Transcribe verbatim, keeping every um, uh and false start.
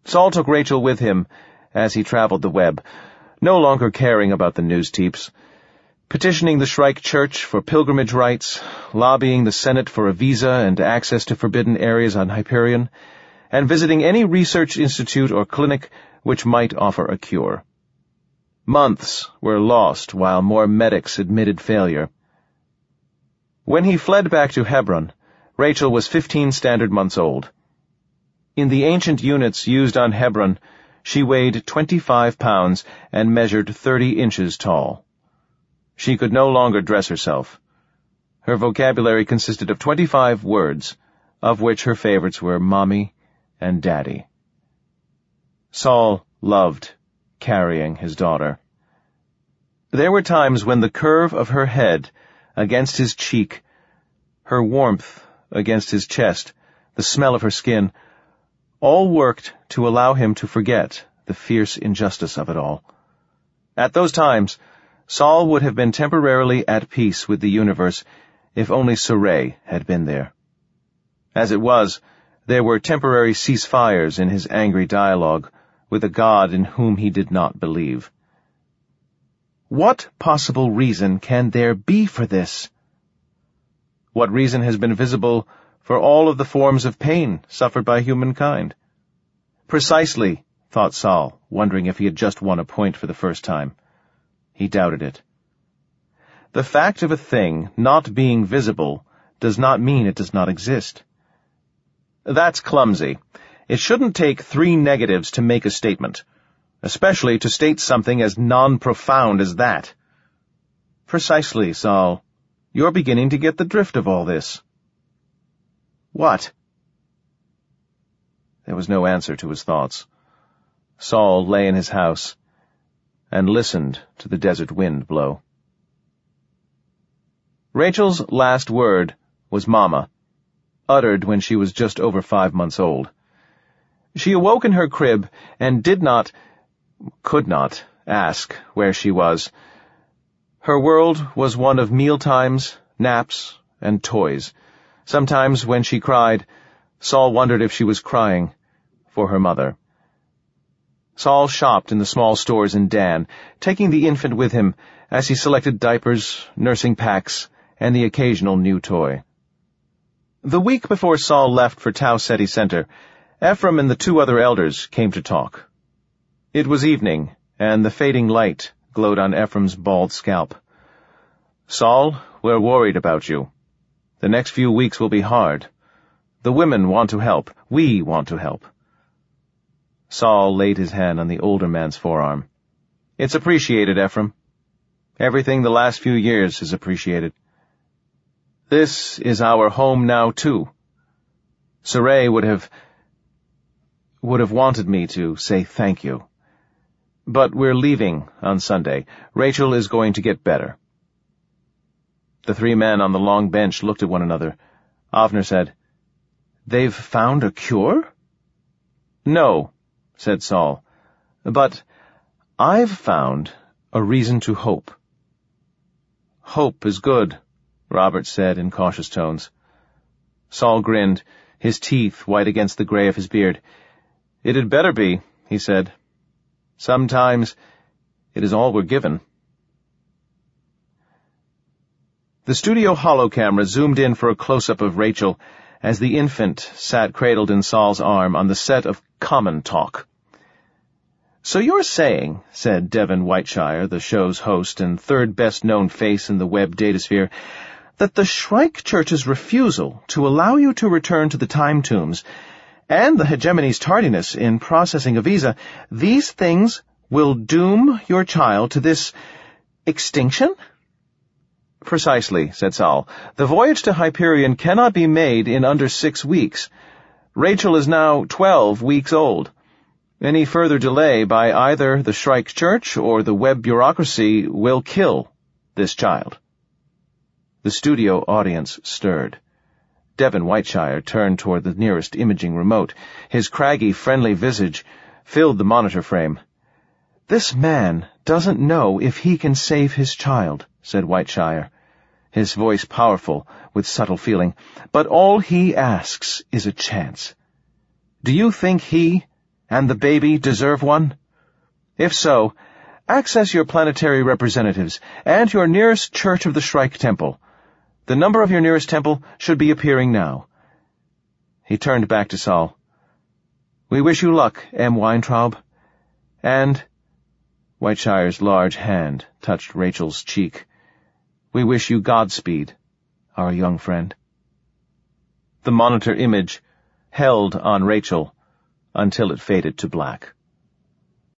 Saul took Rachel with him as he traveled the web, no longer caring about the news teeps, petitioning the Shrike Church for pilgrimage rights, lobbying the Senate for a visa and access to forbidden areas on Hyperion, and visiting any research institute or clinic which might offer a cure. Months were lost while more medics admitted failure. When he fled back to Hebron, Rachel was fifteen standard months old. In the ancient units used on Hebron, she weighed twenty-five pounds and measured thirty inches tall. She could no longer dress herself. Her vocabulary consisted of twenty-five words, of which her favorites were Mommy and Daddy. Saul loved carrying his daughter. There were times when the curve of her head against his cheek, her warmth against his chest, the smell of her skin, all worked to allow him to forget the fierce injustice of it all. At those times, Saul would have been temporarily at peace with the universe if only Sarai had been there. As it was, there were temporary ceasefires in his angry dialogue with a God in whom he did not believe. What possible reason can there be for this? What reason has been visible for all of the forms of pain suffered by humankind? Precisely, thought Saul, wondering if he had just won a point for the first time. He doubted it. The fact of a thing not being visible does not mean it does not exist. That's clumsy. It shouldn't take three negatives to make a statement, especially to state something as non-profound as that. Precisely, Saul. You're beginning to get the drift of all this. What? There was no answer to his thoughts. Saul lay in his house and listened to the desert wind blow. Rachel's last word was Mama, uttered when she was just over five months old. She awoke in her crib and did not, could not, ask where she was. Her world was one of mealtimes, naps, and toys. Sometimes when she cried, Saul wondered if she was crying for her mother. Saul shopped in the small stores in Dan, taking the infant with him as he selected diapers, nursing packs, and the occasional new toy. The week before Saul left for Tau Ceti Center, Ephraim and the two other elders came to talk. It was evening, and the fading light glowed on Ephraim's bald scalp. Saul, we're worried about you. The next few weeks will be hard. The women want to help. We want to help. Saul laid his hand on the older man's forearm. It's appreciated, Ephraim. Everything the last few years is appreciated. This is our home now, too. Sarai would have, would have wanted me to say thank you. But we're leaving on Sunday. Rachel is going to get better. The three men on the long bench looked at one another. Avner said, They've found a cure? No, said Saul, but I've found a reason to hope. Hope is good, Robert said in cautious tones. Saul grinned, his teeth white against the gray of his beard. It had better be, he said. Sometimes it is all we're given. The studio holo camera zoomed in for a close-up of Rachel as the infant sat cradled in Saul's arm on the set of Common Talk. So you're saying, said Devin Whiteshire, the show's host and third-best-known face in the web datasphere, that the Shrike Church's refusal to allow you to return to the Time Tombs and the Hegemony's tardiness in processing a visa, these things will doom your child to this extinction? Precisely, said Saul. The voyage to Hyperion cannot be made in under six weeks. Rachel is now twelve weeks old. Any further delay by either the Shrike Church or the web bureaucracy will kill this child. The studio audience stirred. Devin Whiteshire turned toward the nearest imaging remote. His craggy, friendly visage filled the monitor frame. This man doesn't know if he can save his child, said Whiteshire, his voice powerful with subtle feeling, but all he asks is a chance. Do you think he And the baby deserve one? If so, access your planetary representatives and your nearest Church of the Shrike Temple. The number of your nearest temple should be appearing now. He turned back to Saul. We wish you luck, M. Weintraub. And Whiteshire's large hand touched Rachel's cheek. We wish you Godspeed, our young friend. The monitor image held on Rachel until it faded to black.